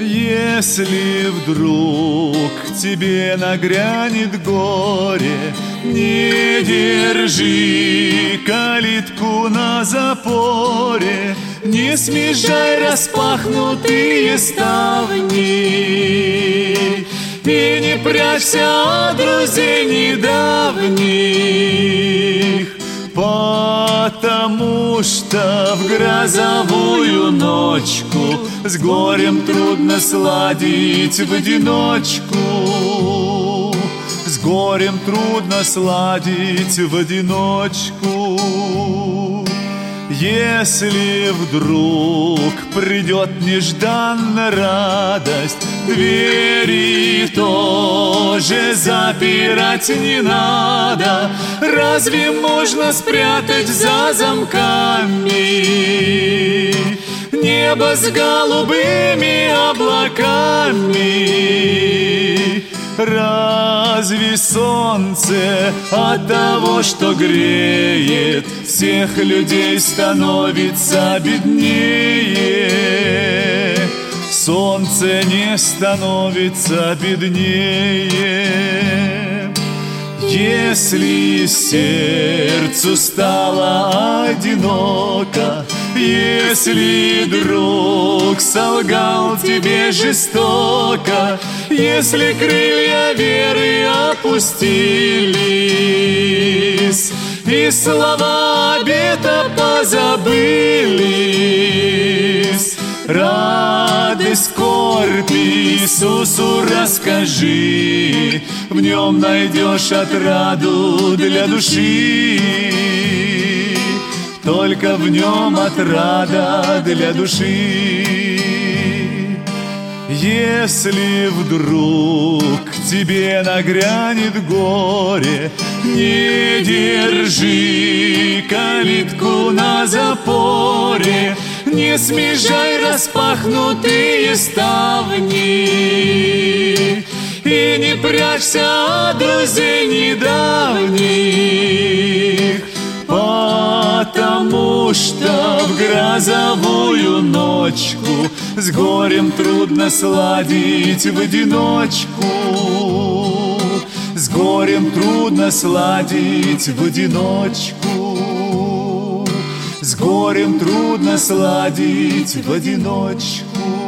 Если вдруг тебе нагрянет горе, не держи калитку на запоре, не смежай распахнутые ставни и не прячься от друзей недавних, потому что в грозовую ночку с горем трудно сладить в одиночку. С горем трудно сладить в одиночку. Если вдруг придет нежданно радость, двери тоже запирать не надо. Разве можно спрятать за замками небо с голубыми облаками? Разве солнце от того, что греет, всех людей становится беднее? Солнце не становится беднее. Если сердцу стало одиноко, если друг солгал тебе жестоко, если крылья веры опустились и слова обета позабылись, радость, скорбь Иисусу расскажи, в нем найдешь отраду для души. Только в нем отрада для души. Если вдруг тебе нагрянет горе, не держи калитку на запоре, не смежай распахнутые ставни и не прячься от друзей недавних, потому что в грозовую ночку с горем трудно сладить в одиночку. С горем трудно сладить в одиночку. С горем трудно сладить в одиночку.